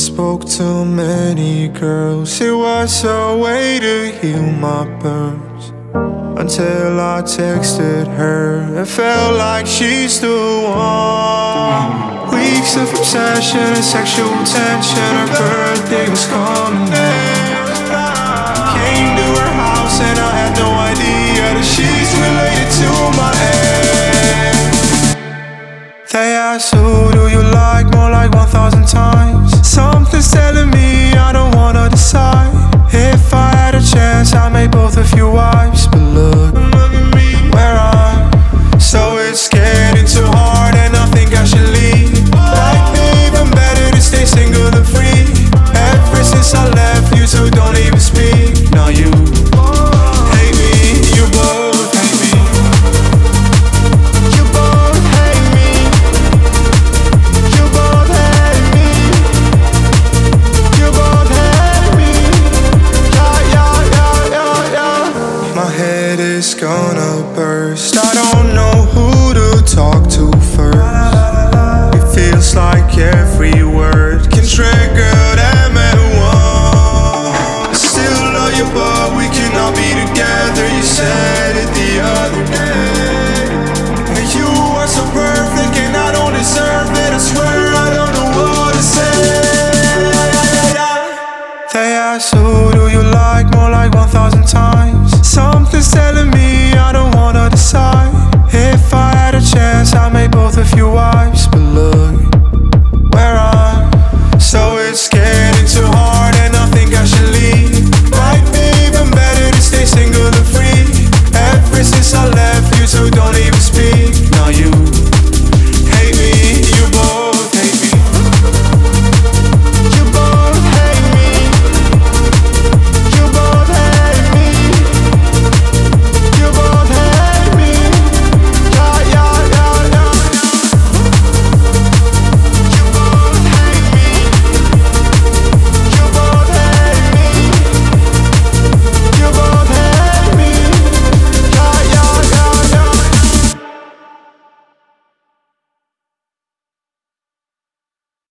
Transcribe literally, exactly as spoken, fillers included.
spoke to many girls, it was a way to heal my burns. Until I texted her, it felt like she's the one. Weeks of obsession and sexual tension, her birthday was coming up. Came to her house and I had no idea that she's related to my ex. They asked, who do you like? More like one thousand times. Something's telling me I don't wanna decide. If I had a chance, I'd make both of you wives. But look, look at me, where I'm. So it's getting too hard and I think I should leave. Like me, even better to stay single than free. Ever since I left, you two don't even speak. Now you hate me, you both hate me. You both hate me. You both hate me. You both hate me. Yeah, yeah, yeah, yeah, yeah. My head is gonna burst. I don't know who to talk to first. It feels like every word can trigger them at once. I still love you, but we cannot be together. You said it the other day. And you are so perfect and I don't deserve it. I swear I don't know what to say. They asked, who do you like? More like one thousand times. Something's telling me I don't wanna decide. If I had a chance, I'd make